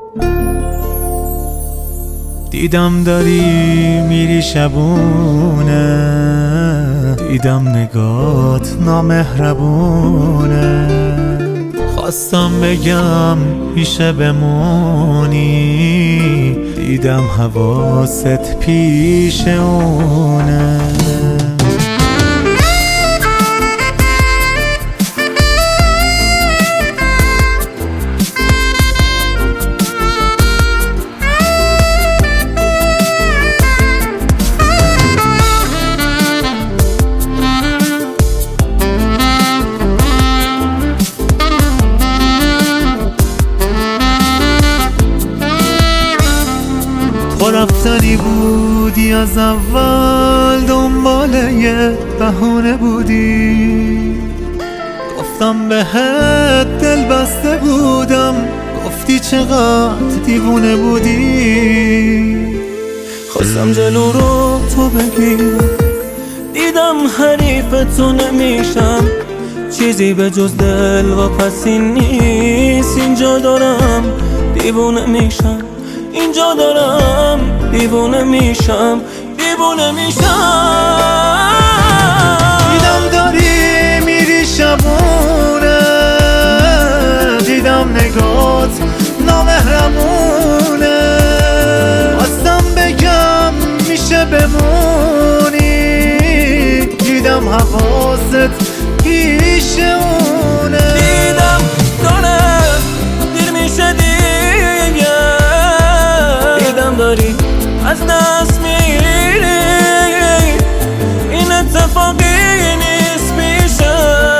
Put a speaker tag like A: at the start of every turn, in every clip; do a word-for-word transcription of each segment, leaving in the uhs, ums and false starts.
A: دیدم داری میری شبونه، دیدم نگات نامهربونه. خواستم بگم میشه بمونی، دیدم حواست پیش اونه. تو رفتنی بودی از اول، دنبال یه بهونه بودی. گفتم بهت دل بسته بودم، گفتی چقدر دیوونه بودی.
B: خواستم جلو رو تو بگیرم، دیدم حریف تو نمیشم. چیزی به جز دل و پسین نیست، اینجا دارم دیوونه میشم. اینجا دارم دیوونه میشم، دیوونه میشم.
A: دیدم داری میری شبونه، دیدم نگات نامهربونه. خواستم بگم میشه بمونی، دیدم حواست پیش اونه.
B: دیدم داره دیر میشه دیگه، داری از دست میری. این اتفاقی نیست پیشه،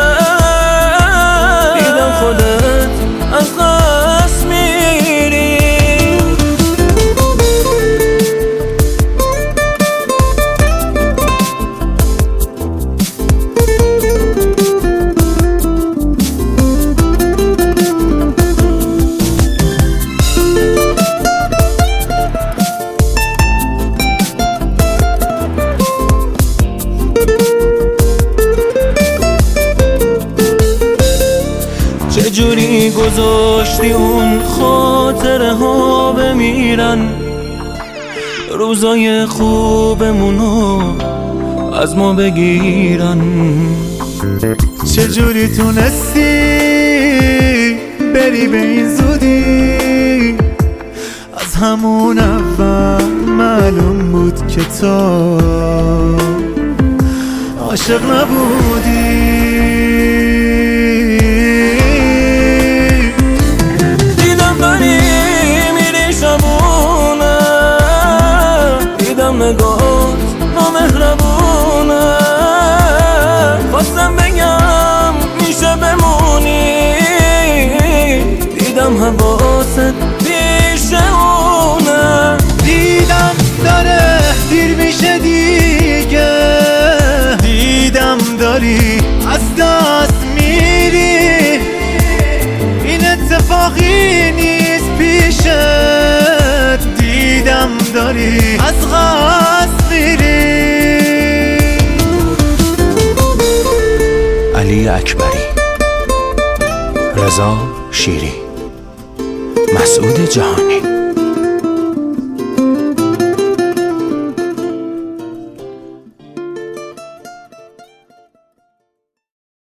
B: دیدم خودت از دست میری. چجوری گذاشتی اون خاطره ها بمیرن، روزای خوبمونو از ما بگیرن.
A: چجوری تونستی بری به این زودی، از همون اول معلوم بود که تو عاشق نبودی.
B: نگات نامهربونه. خواستم بگم میشه بمونی، دیدم حواست پیش اونه.
A: دیدم داره دیر میشه دیگه، دیدم داری از دست میری. این اتفاقی نیست پیشت، دیدم داری از قصد میری.
C: علی اکبری، رضا شیری، مسعود جهانی.